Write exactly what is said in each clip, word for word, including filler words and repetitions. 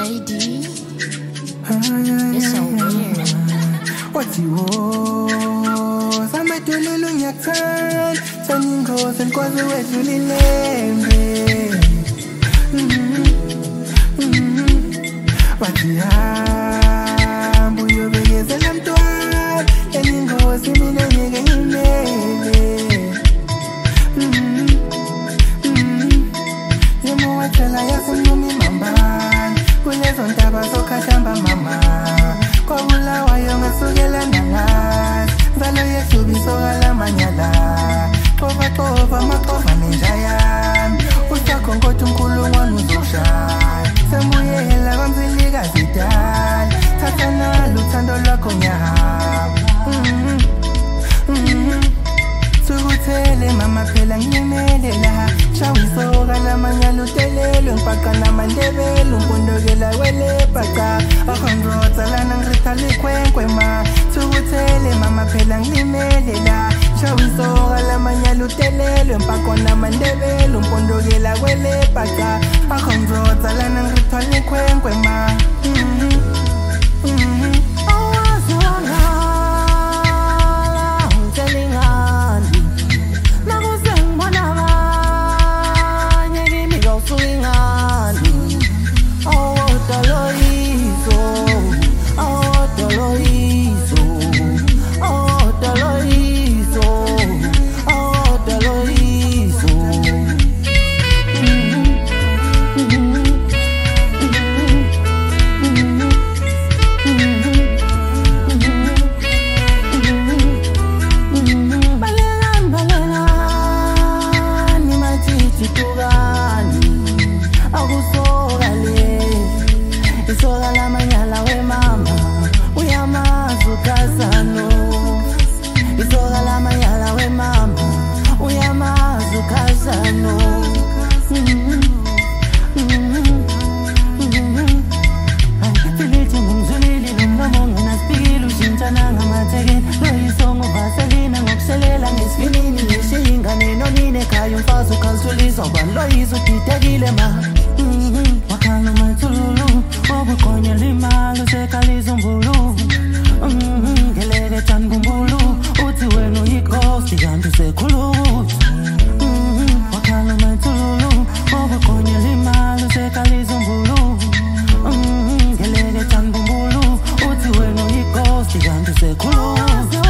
J D. You're so weird. What's yours? I'm a tululu nyaktan. Turning goes and goes away to the land. What's your boy? Begins and I'm tired. Turning goes in the Kashamba mama kwa ula wayo ngasukela nanga zalo yesu bisola manyala kova kova makova ninjaya usakho ngothi umkhulu wanuzosha semuyela kwamzilika zidala thathana luthando lwakho nyaha Sukuthele mama phela ngimelela shawisoka lamanyala utelelo mpaka namandebelo umpondokela wele bhaca akhonrotsa lana ngithale kwenkwe ma Sukuthele mama phela ngimelela shawisoka lamanyala utelelo mpaka namandebelo umpondokela wele bhaca akhonrotsa lana ngithale kwenkwe ma Umfazi ukhansulisa ubaloyiza udidekile ma Wakhala mathululu Obukhonyela imali usekhaliza umbulu Ngeleke tshani kumbulu Uthi wena uyighosti kanti usekhulukuthi Wakhala mathululu Obukhonyela imali usekhaliza umbulu Ngeleke tshani kumbulu Uthi wena uyighosti kanti usekhulukuthi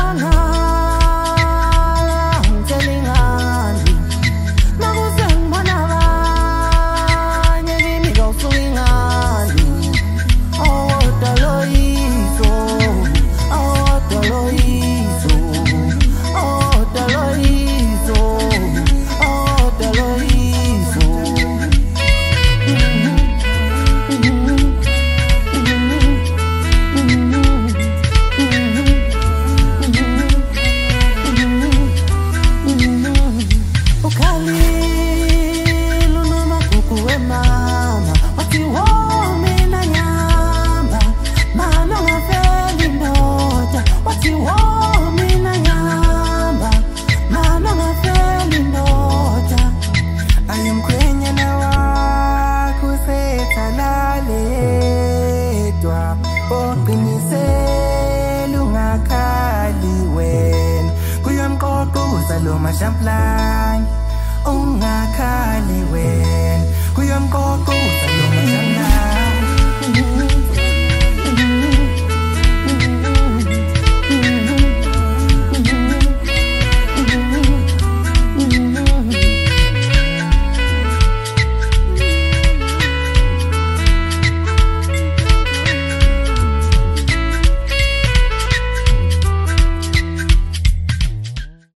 Loma champagne ungakhali wena kuyamqoqa uzaloma champagne